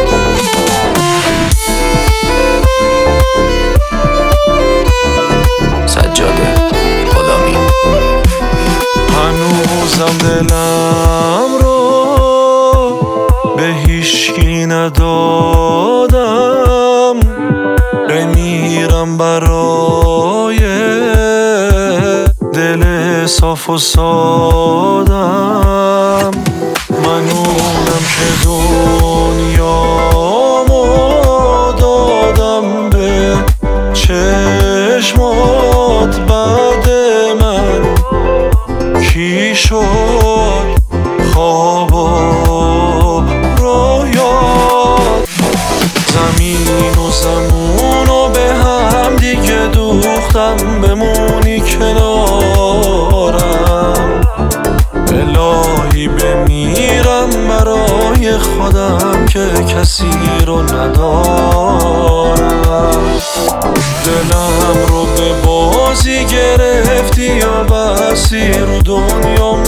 سجاده غلامی. هنوزم دلم رو به هیچکی ندادم، بمیرم برای دل صاف و سادم. منونم که دنیامو دادم به چشمات، بعد من کی شد خواب و رویات؟ زمین و زمونو به هم دیگه دوختم، بمونی کنارم. الهی بمیرم برای خودم که کسی رو ندارم. دلم رو به بازی گرفتی یا بسی رو دنیام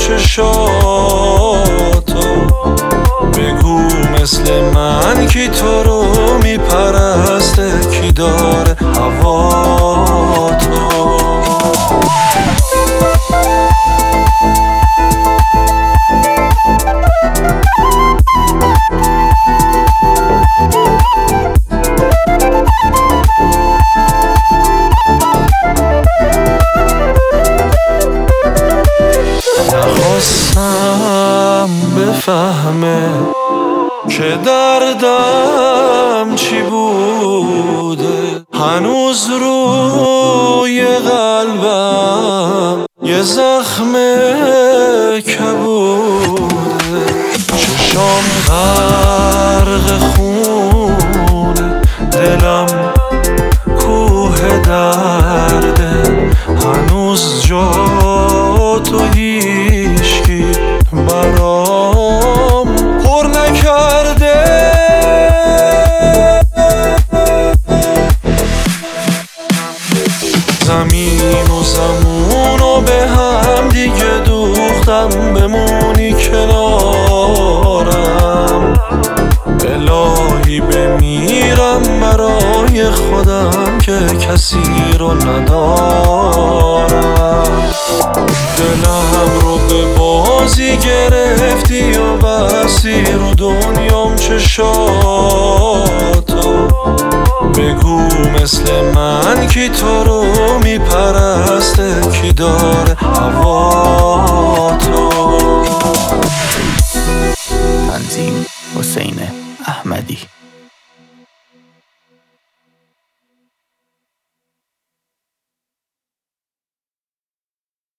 چشاتو؟ بگو مثل من کی تو رو میپرسته، کی داره هواتو؟ نخواستم بفهمه که دردم چی بوده، هنوز روی قلبم یه زخم کبوده. چشام غرق خونه، دلم کوه درده، هنوز جا تو هیچکی برام پر نکرده. زمین و زمونو به هم دیگه دوختم، بمونی کنارم. الهی بمیرم برای خودم که کسی رو ندارم. دلم رو به بازی گرفتی و بسی رو دنیام چشاتو؟ بگو مثل من کی تو رو میپرسته، کی داره هواتو؟ تنظیم حسین احمدی.